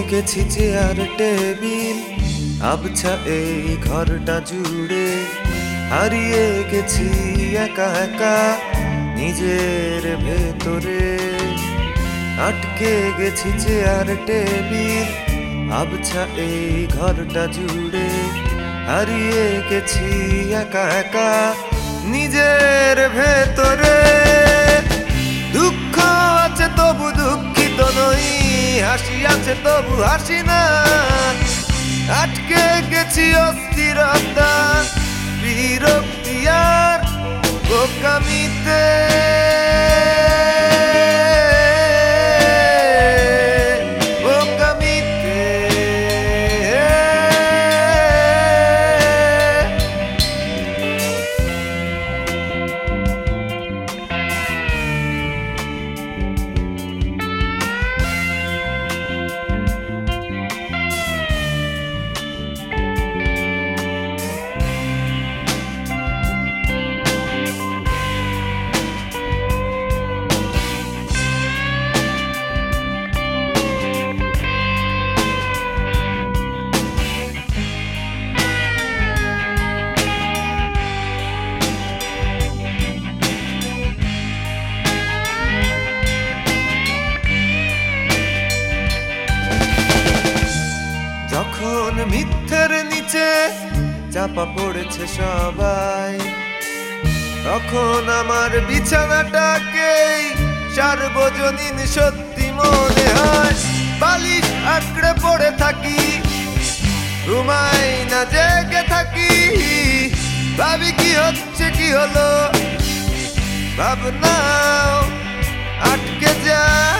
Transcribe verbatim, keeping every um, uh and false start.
গেছি chair table আবছা এই ঘরটা জুড়ে, হারিয়ে গেছি একা একা নিজের ভেতরে। আটকে গেছি চেয়ার টেবিল আবছা এই ঘরটা জুড়ে, হারিয়ে গেছি একা একা নিজের ভেতরে। দুঃখ আছে তবু দুঃখিত নই, হাসি আছে তবু হাসি না। আটকে গেছি অস্থিরতা বিরক্তি আর বোকামিতে। যখন মিথ্যের নিচে চাপা পড়েছে সবাই, তখন আমার বিছানাটাকেই সার্বজনীন সত্যি মনে হয়। বালিশ আঁকড়ে পড়ে থাকি, ঘুমাই না জেগে থাকি, ভাবি কি হচ্ছে কি হলো, ভাবনাও আটকে যায়।